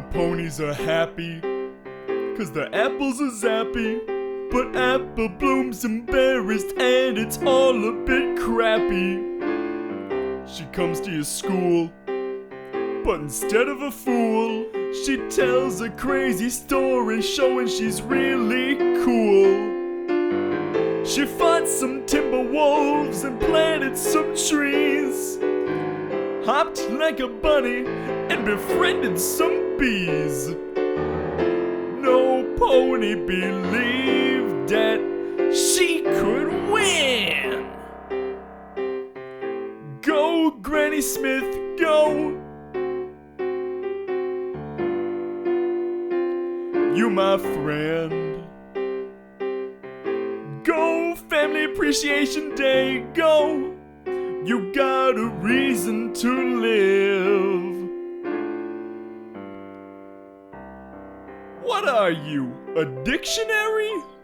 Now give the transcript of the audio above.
ponies are happy, 'cause the apples are zappy. But Apple Bloom's embarrassed and it's all a bit crappy. She comes to your school, but instead of a fool, she tells a crazy story showing she's really cool. She fought some timber wolves and planted some trees, hopped like a bunny and befriended some bees. No pony believed that she could win. Go, Granny Smith, go. You my friend. Go, Family Appreciation Day, go. You got a reason to live. What are you, a dictionary?